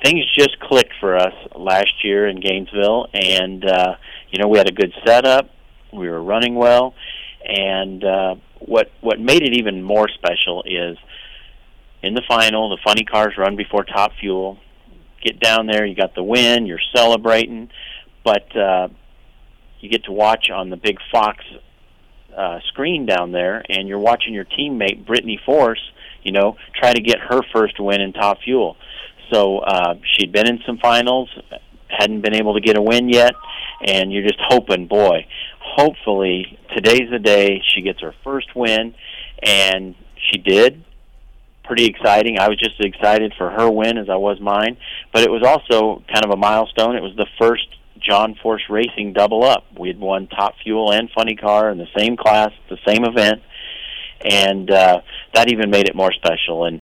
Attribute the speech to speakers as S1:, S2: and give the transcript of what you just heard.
S1: things just clicked for us last year in Gainesville, and we had a good setup. We were running well, and what made it even more special is in the final, the funny cars run before Top Fuel. Get down there, you got the win, you're celebrating, but you get to watch on the big Fox screen down there, and you're watching your teammate Brittany Force, try to get her first win in Top Fuel. So she'd been in some finals, hadn't been able to get a win yet, and you're just hoping, hopefully today's the day she gets her first win, and she did. Pretty exciting. I was just as excited for her win as I was mine, but it was also kind of a milestone. It was the first John Force Racing double up. We had won Top Fuel and Funny Car in the same class, the same event, and that even made it more special. And